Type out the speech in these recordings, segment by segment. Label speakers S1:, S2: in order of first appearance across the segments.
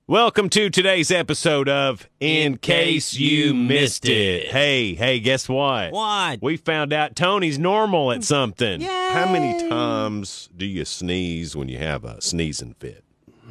S1: Welcome to today's episode of In Case You Missed It. Hey, guess what?
S2: What?
S1: We found out Tony's normal at something.
S2: Yay!
S1: How many times do you sneeze when you have a sneezing fit?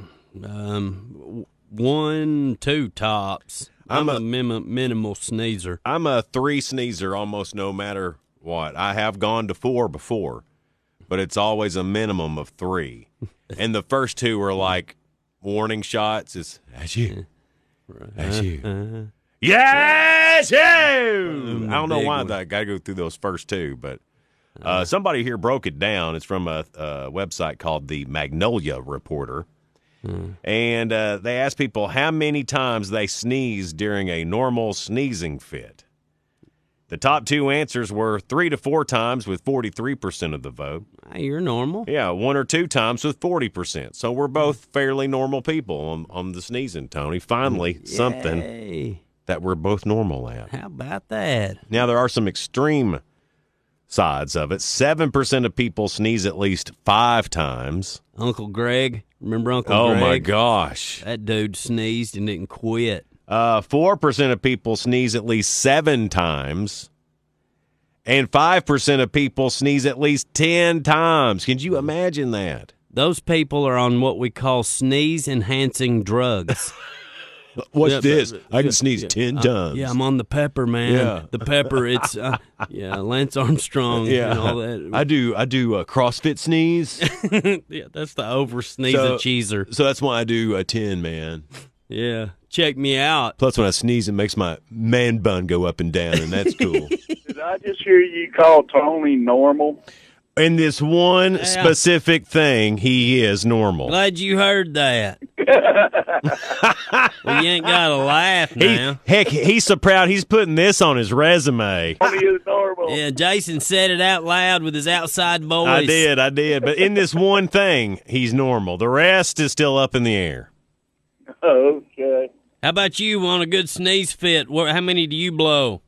S2: 1, 2 tops. I'm a minimal sneezer.
S1: I'm a 3 sneezer almost no matter what. I have gone to 4 before, but it's always a minimum of 3. And the first 2 are like warning shots. Is that's you. That's you. Yes, you. I don't know why I got to go through those first 2, but somebody here broke it down. It's from a website called the Magnolia Reporter. And they asked people how many times they sneeze during a normal sneezing fit. The top 2 answers were 3 to 4 times with 43% of the vote.
S2: Hey, you're normal.
S1: Yeah, 1 or 2 times with 40%. So we're both fairly normal people on the sneezing, Tony. Finally, something that we're both normal at.
S2: How about that?
S1: Now, there are some extreme sides of it. 7% of people sneeze at least 5 times.
S2: Uncle Greg. Remember Uncle Greg?
S1: Oh, my gosh.
S2: That dude sneezed and didn't quit.
S1: 4% of people sneeze at least 7 times. And 5% of people sneeze at least 10 times. Can you imagine that?
S2: Those people are on what we call sneeze-enhancing drugs.
S1: What's this? I can sneeze 10 times.
S2: Yeah, I'm on the pepper, man.
S1: Yeah.
S2: The pepper, it's, Lance Armstrong and all that.
S1: I do a CrossFit sneeze.
S2: Yeah, that's the over-sneeze-a-cheeser.
S1: So that's why I do a 10, man.
S2: Yeah, check me out.
S1: Plus, when I sneeze, it makes my man bun go up and down, and that's cool.
S3: Did I just hear you call Tony normal?
S1: In this one specific thing, he is normal.
S2: Glad you heard that. Well, you ain't got to laugh now.
S1: He's so proud he's putting this on his resume.
S3: Tony is normal.
S2: Yeah, Jason said it out loud with his outside voice.
S1: I did. But in this one thing, he's normal. The rest is still up in the air.
S3: Okay.
S2: How about you on a good sneeze fit? How many do you blow?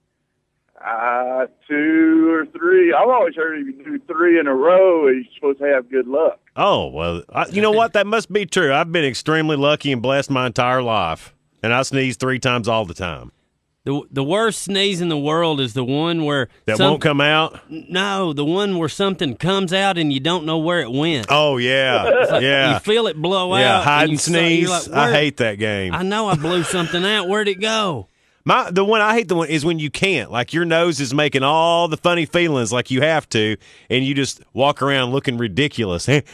S3: 2 or 3. I've always heard if you do 3 in a row, you're supposed to have good luck.
S1: Oh, well, you know what? That must be true. I've been extremely lucky and blessed my entire life, and I sneeze 3 times all the time.
S2: The worst sneeze in the world is the one where
S1: won't come out?
S2: No, the one where something comes out and you don't know where it went.
S1: Oh, yeah. Yeah.
S2: You feel it blow out.
S1: Yeah, hide and sneeze.
S2: Like,
S1: I hate that game.
S2: I know I blew something out. Where'd it go?
S1: The one I hate is when you can't. Like your nose is making all the funny feelings like you have to, and you just walk around looking ridiculous. And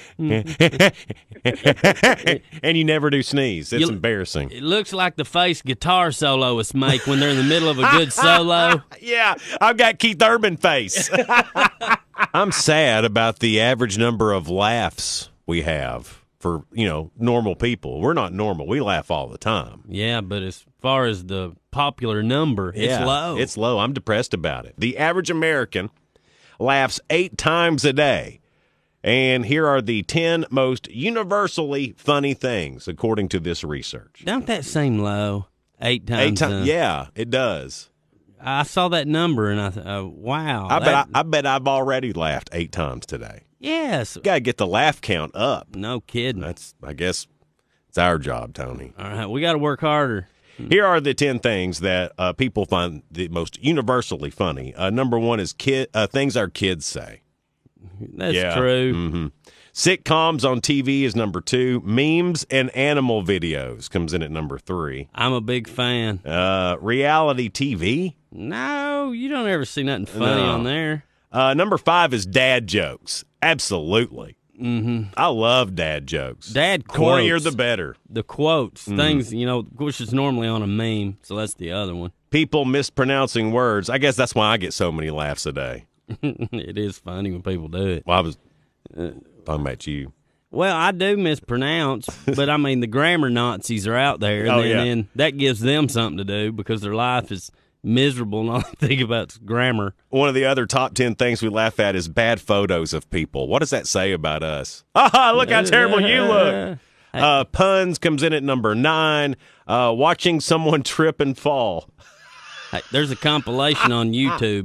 S1: you never do sneeze. It's embarrassing.
S2: It looks like the face guitar soloists make when they're in the middle of a good solo.
S1: Yeah, I've got Keith Urban face. I'm sad about the average number of laughs we have for, normal people. We're not normal. We laugh all the time.
S2: Yeah, but as far as the popular number, it's low.
S1: It's low. I'm depressed about it. The average American laughs 8 times a day. And here are the 10 most universally funny things, according to this research.
S2: Don't that seem low? 8 times.
S1: 8 times. Yeah, it does.
S2: I saw that number, and I thought, wow.
S1: I bet I've already laughed 8 times today.
S2: Yes.
S1: Got to get the laugh count up.
S2: No kidding.
S1: I guess it's our job, Tony.
S2: All right, we got to work harder.
S1: Here are the 10 things that people find the most universally funny. Number 1 is things our kids say.
S2: That's true.
S1: Mm-hmm. Sitcoms on TV is number 2. Memes and animal videos comes in at number 3.
S2: I'm a big fan.
S1: Reality TV?
S2: No, you don't ever see nothing funny on there.
S1: Number 5 is dad jokes. Absolutely.
S2: Mm-hmm.
S1: I love dad jokes.
S2: Dad quotes.
S1: Cornier the better.
S2: The quotes. Things, which is normally on a meme, so that's the other one.
S1: People mispronouncing words. I guess that's why I get so many laughs a day.
S2: It is funny when people do it.
S1: Well, I was talking about you.
S2: Well, I do mispronounce, but I mean, the grammar Nazis are out there, and then that gives them something to do because their life is miserable and all they think about is grammar.
S1: One of the other top 10 things we laugh at is bad photos of people. What does that say about us? Look how terrible you look. Puns comes in at number 9. Watching someone trip and fall.
S2: Hey, there's a compilation on YouTube.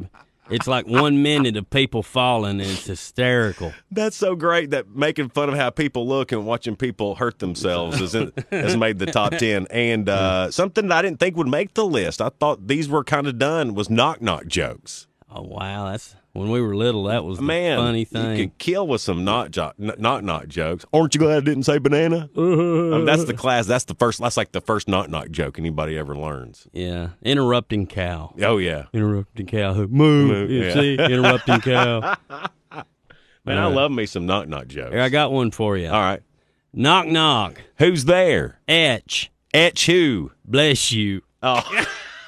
S2: It's like 1 minute of people falling, and it's hysterical.
S1: That's so great that making fun of how people look and watching people hurt themselves has made the top 10. And something that I didn't think would make the list, I thought these were kind of done, was knock-knock jokes.
S2: Oh, wow. That's when we were little, that was the
S1: Man,
S2: funny thing.
S1: You could kill with some knock-knock jokes. Aren't you glad I didn't say banana? That's the class. That's like the first knock-knock joke anybody ever learns.
S2: Yeah. Interrupting cow.
S1: Oh, yeah.
S2: Interrupting cow. Moo.
S1: Yeah.
S2: See? Interrupting cow.
S1: Man, I love me some knock-knock jokes.
S2: Here, I got one for you.
S1: All right.
S2: Knock, knock.
S1: Who's there?
S2: Etch.
S1: Etch who?
S2: Bless you.
S1: Oh.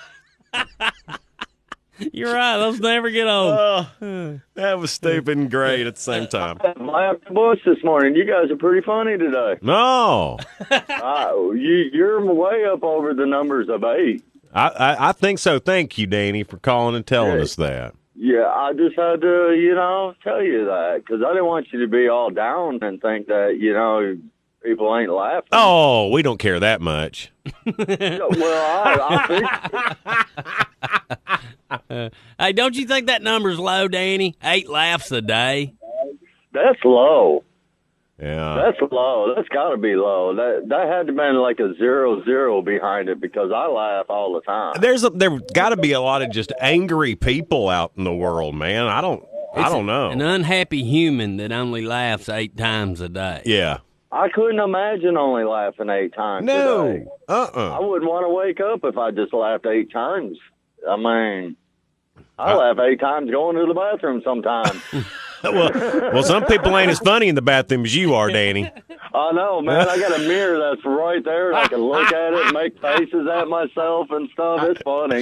S2: You're right. Those never get old.
S1: That was stupid and great at the same time.
S3: Laughed the bush this morning. You guys are pretty funny today.
S1: No.
S3: You're way up over the numbers of 8.
S1: I think so. Thank you, Danny, for calling and telling us that.
S3: Yeah, I just had to, tell you that because I didn't want you to be all down and think that, people ain't laughing.
S1: Oh, we don't care that much.
S3: Well, I think
S2: Hey, don't you think that number's low, Danny? 8 laughs a day.
S3: that's low.
S1: Yeah.
S3: That's low. That's got to be low. That had to been like a 0 behind it because I laugh all the time.
S1: There got to be a lot of just angry people out in the world, man. I don't know.
S2: An unhappy human that only laughs 8 times a day.
S1: Yeah.
S3: I couldn't imagine only laughing 8 times a day.
S1: No.
S3: I wouldn't want to wake up if I just laughed 8 times. I mean, I laugh 8 times going to the bathroom sometimes.
S1: Well, some people ain't as funny in the bathroom as you are, Danny.
S3: I know, man. I got a mirror that's right there, and I can look at it and make faces at myself and stuff. It's funny.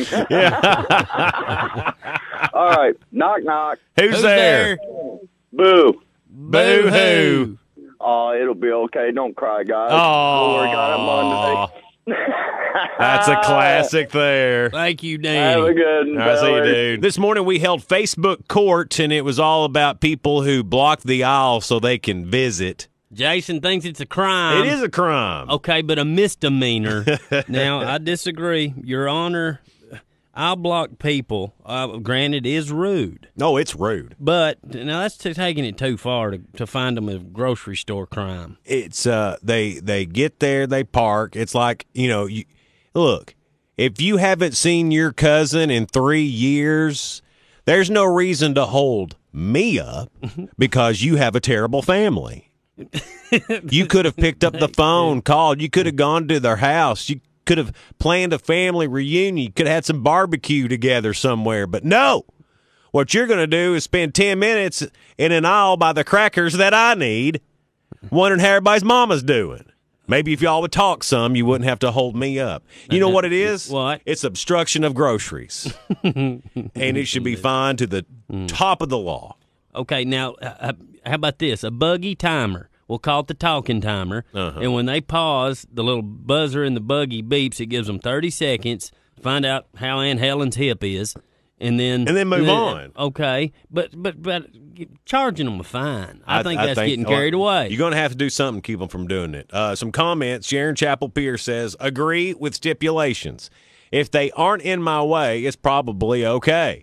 S1: Yeah.
S3: All right. Knock, knock.
S1: Who's there?
S3: Boo.
S1: Boo-hoo.
S3: Oh, it'll be okay. Don't cry, guys.
S1: Oh.
S3: We'll work on it Monday.
S1: That's a classic there.
S2: Thank you,
S3: Have a
S2: Danny.
S3: good one,
S1: I see you,
S3: fellas.
S1: dude. This morning we held Facebook court, and it was all about people who block the aisle so they can visit.
S2: Jason thinks it's a crime.
S1: It is a crime.
S2: Okay, but a misdemeanor. Now, I disagree. Your Honor, I'll block people. Granted, it is rude.
S1: No, it's rude.
S2: But now that's taking it too far to find them a grocery store crime.
S1: It's they get there, they park. It's like, look, if you haven't seen your cousin in 3 years, there's no reason to hold me up because you have a terrible family. You could have picked up the phone, called. You could have gone to their house. You could have planned a family reunion. You could have had some barbecue together somewhere. But no, what you're going to do is spend 10 minutes in an aisle by the crackers that I need, wondering how everybody's mama's doing. Maybe if y'all would talk some, you wouldn't have to hold me up. You know what it is?
S2: What?
S1: It's obstruction of groceries. And it should be fined to the top of the law.
S2: Okay, now, how about this? A buggy timer. We'll call it the talking timer. And when they pause, the little buzzer in the buggy beeps. It gives them 30 seconds to find out how Aunt Helen's hip is. And then
S1: move on.
S2: Okay, but charging them a fine. I think that's getting carried away.
S1: You're going to have to do something to keep them from doing it. Some comments. Sharon Chapel Pierce says, agree with stipulations. If they aren't in my way, it's probably okay.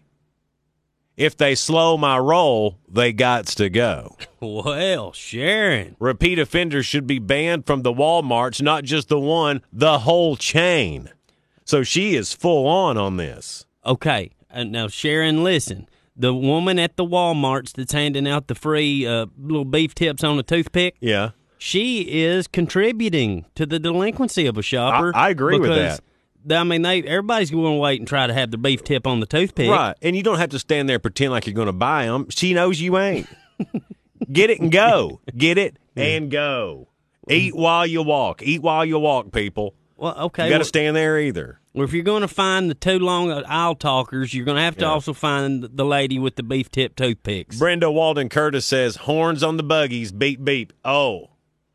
S1: If they slow my roll, they gots to go.
S2: Well, Sharon.
S1: Repeat offenders should be banned from the Walmarts, not just the one, the whole chain. So she is full on this.
S2: Okay. Now, Sharon, listen. The woman at the Walmarts that's handing out the free little beef tips on a toothpick,
S1: Yeah.
S2: she is contributing to the delinquency of a shopper.
S1: I agree with that.
S2: I mean, everybody's going to wait and try to have the beef tip on the toothpick.
S1: Right. And you don't have to stand there and pretend like you're going to buy them. She knows you ain't. Get it and go. Get it and go. Eat while you walk. Eat while you walk, people.
S2: Well, okay.
S1: You got to stand there either.
S2: Well, if you're going to find the too long aisle talkers, you're going to have to also find the lady with the beef tip toothpicks.
S1: Brenda Walden Curtis says, horns on the buggies, beep, beep. Oh,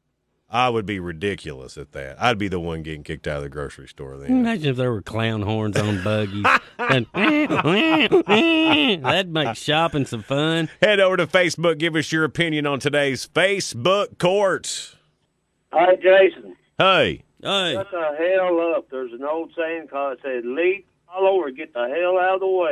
S1: I would be ridiculous at that. I'd be the one getting kicked out of the grocery store then.
S2: Imagine if there were clown horns on buggies. That'd make shopping some fun.
S1: Head over to Facebook. Give us your opinion on today's Facebook Court.
S3: Hi, Jason.
S1: Hey.
S2: Hey.
S3: Shut the hell up. There's an old saying called, it said, leap all over, get the hell out of the way.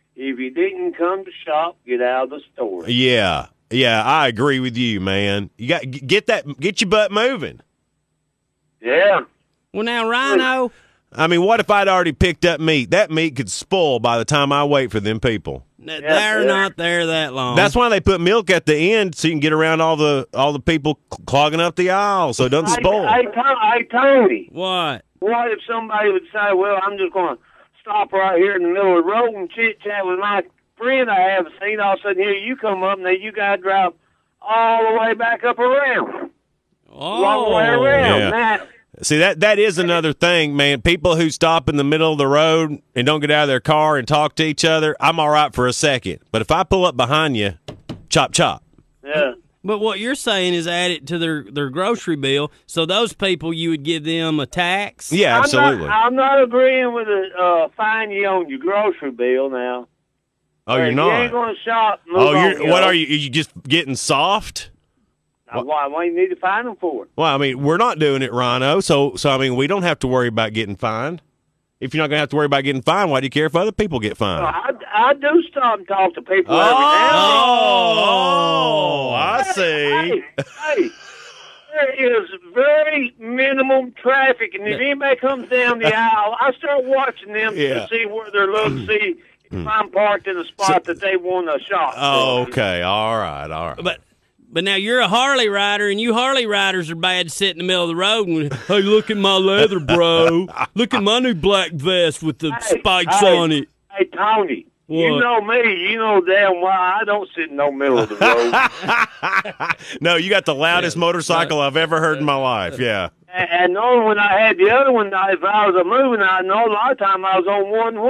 S4: If you didn't come to shop, get out of the store.
S1: Yeah, I agree with you, man. You got get your butt moving.
S4: Yeah.
S2: Well, now, Rhino.
S1: I mean, what if I'd already picked up meat? That meat could spoil by the time I wait for them people.
S2: They're not there that long.
S1: That's why they put milk at the end so you can get around all the people clogging up the aisle so it doesn't spoil.
S4: Hey, Tony.
S2: What?
S4: What if somebody would say, well, I'm just going to stop right here in the middle of the road and chit-chat with my friend I haven't seen. All of a sudden, here you come up, and then you got to drive all the way back up around.
S2: Oh.
S4: Long way around.
S1: Yeah.
S4: Now,
S1: See, that is another thing, man. People who stop in the middle of the road and don't get out of their car and talk to each other, I'm all right for a second. But if I pull up behind you, chop, chop.
S4: yeah.
S2: But what you're saying is add it to their grocery bill. So those people, you would give them a tax?
S1: Yeah, absolutely.
S4: I'm not agreeing with a fine you on your grocery bill now.
S1: Oh, you're
S4: You
S1: not?
S4: ain't going to shop. Move
S1: Oh,
S4: on,
S1: what are you? Are you just getting soft?
S4: Why you need to find them for it?
S1: Well, I mean, we're not doing it, Rhino. So I mean, we don't have to worry about getting fined. If you're not going to have to worry about getting fined, why do you care if other people get fined?
S4: I do stop and talk to people every now
S1: Oh, I
S4: and then.
S1: see.
S4: Hey, there is very minimum traffic, and if anybody comes down the aisle, I start watching them
S1: Yeah.
S4: to see where they're looking, see if I'm parked in a spot that they want to shop.
S1: Oh, okay. All right.
S2: But now you're a Harley rider, and you Harley riders are bad to sit in the middle of the road and, hey, look at my leather, bro. Look at my new black vest with the spikes on it.
S4: Hey, Tony, you
S2: What?
S4: know me. You know damn well I don't sit in no middle of the road.
S1: No, you got the loudest motorcycle I've ever heard in my life. Yeah.
S4: And knowing when I had the other one, if I was moving, I know a lot of time I was on one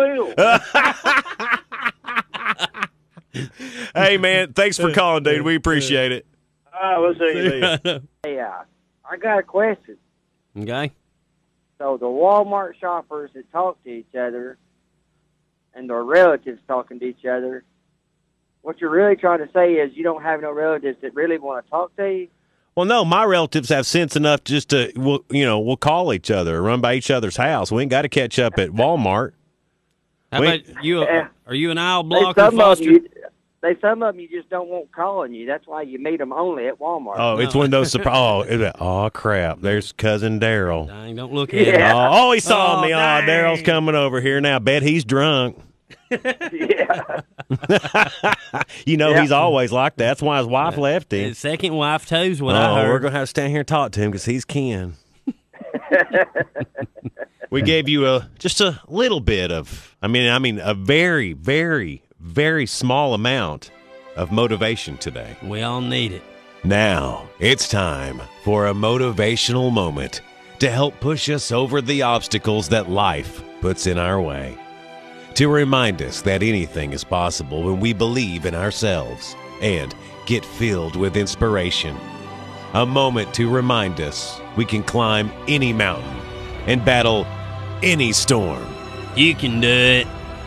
S4: wheel.
S1: Hey, man, thanks for calling, dude. We appreciate it.
S4: We'll see.
S5: Hey, I got a question.
S2: Okay.
S5: So the Walmart shoppers that talk to each other and their relatives talking to each other, what you're really trying to say is you don't have no relatives that really want to talk to you?
S1: Well, no, my relatives have sense enough just to, we'll call each other, run by each other's house. We ain't got to catch up at Walmart.
S2: How about you? Are you an aisle
S5: Some
S2: blocker,
S5: of
S2: Foster?
S5: some of them you just don't want calling you. That's why you meet them only at Walmart.
S1: Oh, it's one of those surprise. Oh, crap. There's Cousin Daryl.
S2: Dang, don't look at
S5: Yeah.
S2: him.
S1: Oh, he saw me. Oh,
S2: dang.
S1: Daryl's coming over here now. Bet he's drunk.
S5: Yeah.
S1: He's always like that. That's why his wife left him.
S2: His second wife, too, is what I heard.
S1: We're going to have to stand here and talk to him because he's kin. We gave you just a little bit of, I mean, a very, very, very small amount of motivation today.
S2: We all need it.
S1: Now, it's time for a motivational moment to help push us over the obstacles that life puts in our way. To remind us that anything is possible when we believe in ourselves and get filled with inspiration. A moment to remind us we can climb any mountain and battle any storm.
S2: You can do it.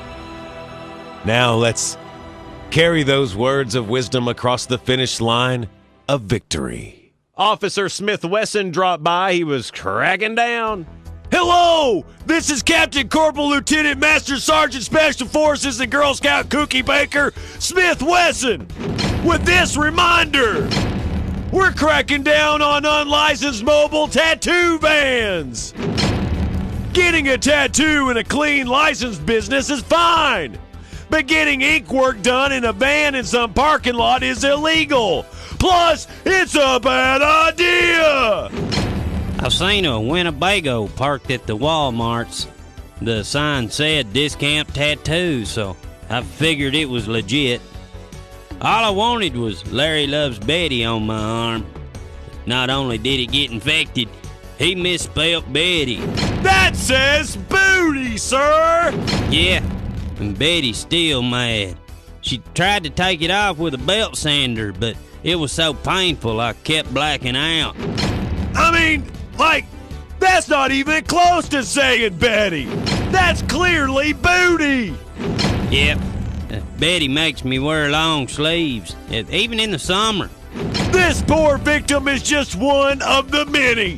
S1: Now let's carry those words of wisdom across the finish line of victory. Officer Smith Wesson dropped by. He was cracking down. Hello, this is Captain Corporal Lieutenant Master Sergeant Special Forces and Girl Scout Cookie Baker Smith Wesson with this reminder. We're cracking down on unlicensed mobile tattoo vans. Getting a tattoo in a clean licensed business is fine, but getting ink work done in a van in some parking lot is illegal. Plus, it's a bad idea.
S2: I've seen a Winnebago parked at the Walmarts. The sign said discount tattoos, so I figured it was legit. All I wanted was Larry Loves Betty on my arm. Not only did it get infected, he misspelled Betty.
S1: That says booty, sir.
S2: Yeah, and Betty's still mad. She tried to take it off with a belt sander, but it was so painful I kept blacking out.
S1: I mean, that's not even close to saying Betty. That's clearly booty.
S2: Yep, Betty makes me wear long sleeves, even in the summer.
S1: This poor victim is just one of the many.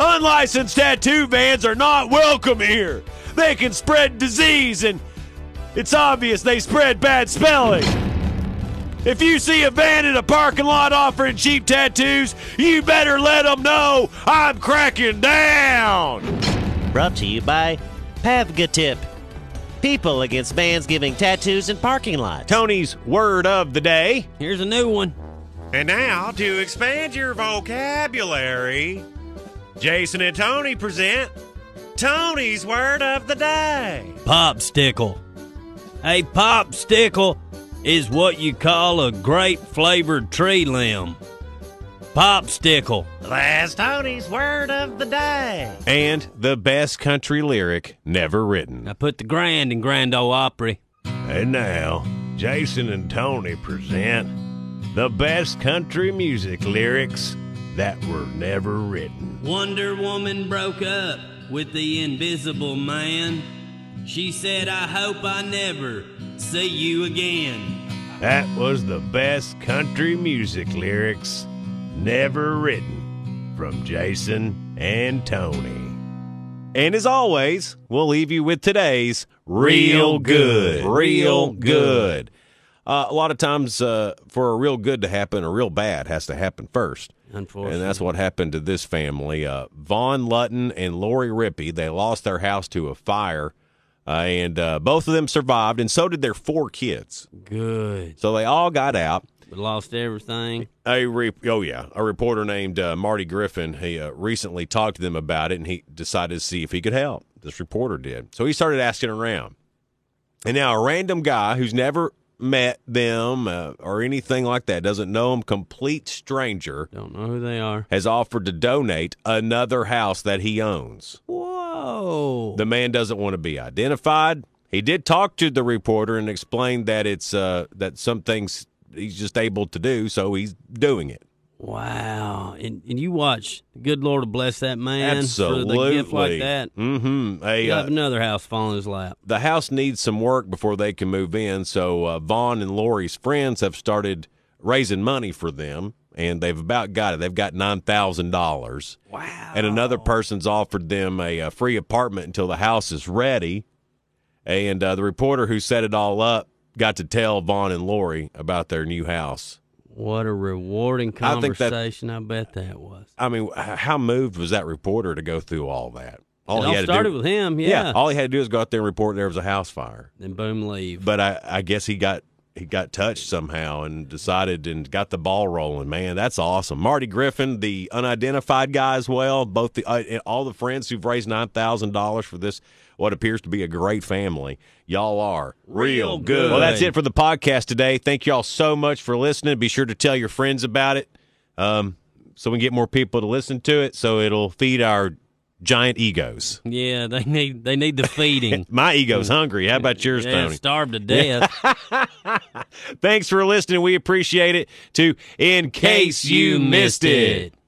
S1: Unlicensed tattoo vans are not welcome here. They can spread disease and It's obvious they spread bad spelling. If you see a van in a parking lot offering cheap tattoos, you better let them know I'm cracking down.
S6: Brought to you by Pavgatip. People against vans giving tattoos in parking lots.
S1: Tony's word of the day.
S2: Here's a new one.
S1: And now, to expand your vocabulary, Jason and Tony present Tony's word of the day.
S2: Popsicle. A popsicle is what you call a grape flavored tree limb. Popsicle.
S6: That's Tony's word of the day.
S1: And the best country lyric never written.
S2: I put the grand in Grand Ole Opry.
S1: And now, Jason and Tony present the best country music lyrics that were never written.
S2: Wonder Woman broke up with the Invisible Man. She said, I hope I never see you again.
S1: That was the best country music lyrics never written from Jason and Tony. And as always, we'll leave you with today's Real Good. Real Good. A lot of times for a real good to happen, a real bad has to happen first.
S2: Unfortunately.
S1: And that's what happened to this family. Vaughn Lutton and Lori Rippey, they lost their house to a fire, and both of them survived, and so did their 4 kids.
S2: Good.
S1: So they all got out.
S2: But lost everything.
S1: A reporter named Marty Griffin, he recently talked to them about it, and he decided to see if he could help. This reporter did. So he started asking around. And now a random guy who's never met them or anything like that, doesn't know them, complete stranger,
S2: Don't know who they are.
S1: has offered to donate another house that he owns.
S2: Whoa.
S1: The man doesn't want to be identified. He did talk to the reporter and explained that it's that some things he's just able to do, so he's doing it.
S2: Wow. And you watch, good Lord to bless that man
S1: Absolutely.
S2: for the gift like that.
S1: Mm-hmm.
S2: He'll have another house fall in his lap.
S1: The house needs some work before they can move in, so Vaughn and Lori's friends have started raising money for them, and they've about got it. They've got $9,000.
S2: Wow.
S1: And another person's offered them a free apartment until the house is ready. And the reporter who set it all up got to tell Vaughn and Lori about their new house.
S2: What a rewarding
S1: I think that-
S2: conversation. I bet that was.
S1: I mean, how moved was that reporter to go through all that?
S2: It all
S1: he had
S2: started
S1: to do,
S2: with him, yeah.
S1: all he had to do was go out there and report there was a house fire.
S2: Then boom, leave.
S1: But I guess he got touched somehow and decided and got the ball rolling. Man, that's awesome. Marty Griffin, the unidentified guy as well, both all the friends who've raised $9,000 for this, what appears to be a great family. Y'all are real good. Well, that's it for the podcast today. Thank y'all so much for listening. Be sure to tell your friends about it so we can get more people to listen to it, so it'll feed our giant egos.
S2: Yeah, they need the feeding.
S1: My ego's hungry. How about yours,
S2: Yeah,
S1: Tony?
S2: starved to death.
S1: Thanks for listening. We appreciate it. In case you missed it.